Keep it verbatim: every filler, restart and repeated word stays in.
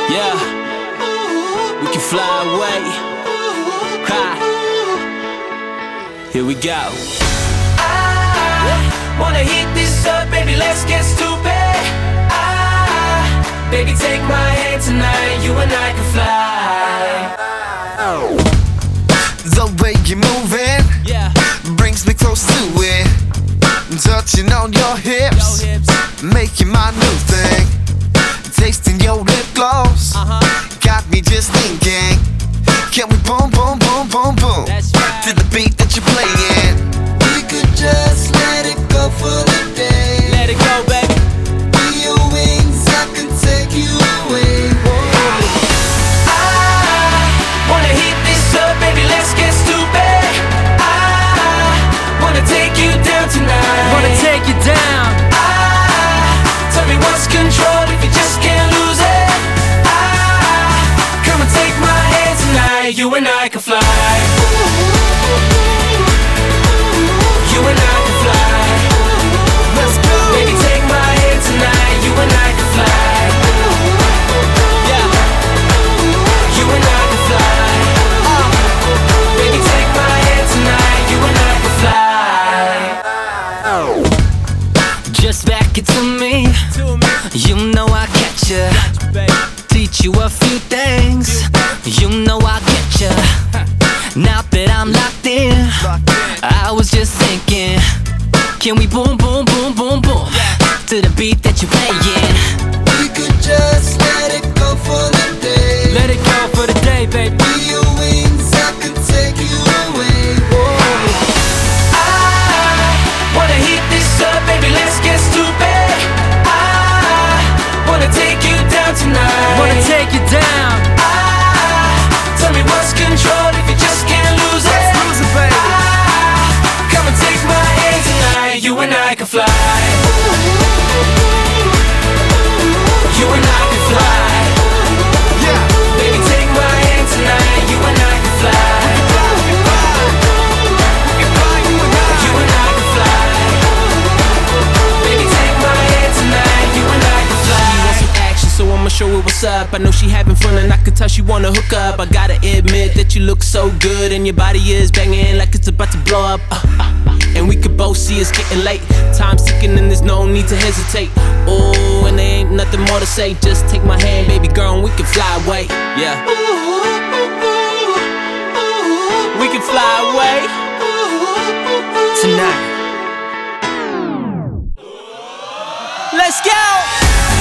Yeah, we can fly away. Ha. Here we go. I wanna heat this up, baby, let's get stupid. I, baby, take my hand tonight, you and I can fly. The way you're moving, yeah, brings me close to it. Touching on your hips, Yo, hips. making my new thing. Tasting your lip gloss, uh-huh. got me just thinking, can we boom, boom, boom, boom, boom? That's right. To the beat that you're playing. We could just let it go for the day. Let it go, baby. Be your wings, I can take you away. I wanna heat this up, baby, let's get stupid. I wanna take you down tonight. Wanna take you down. I, tell me what's control if you just can't lose it. I, come and take my hand tonight, you and I can fly. You and I can fly. Let's go. Baby, take my hand tonight, you and I can fly. Yeah, you and I can fly. Baby, take my hand tonight, you and I can fly. Just back it to me, you know I get ya. Teach you a few things, you know I get ya. Now that I'm locked in, I was just thinking, can we boom, boom, boom, boom, boom to the beat that you're playing? We could just let it go for the day. Let it go for the day, baby. Be your wings, I can take you away. I wanna heat this up, baby, let's get stupid. I wanna take you down tonight. Wanna take you down. I, tell me what's control if you just can't lose it. Let's lose it, baby. I, come and take my hand tonight, you and I can fly. You and I can fly. Yeah. Baby, take my hand tonight, you and I can fly. You and I can fly. Baby, take my hand tonight, you and I can fly. She wants some action, so I'ma show her what's up. I know she having fun and I can tell she wanna hook up. I gotta admit that you look so good and your body is banging like it's about to blow up. Uh, uh, and we could both see it's getting late. Time's ticking and there's no need to hesitate. Oh, and there ain't nothing more to say. Just take my hand, baby girl, and we can fly away. Yeah. We can fly away tonight. Let's go!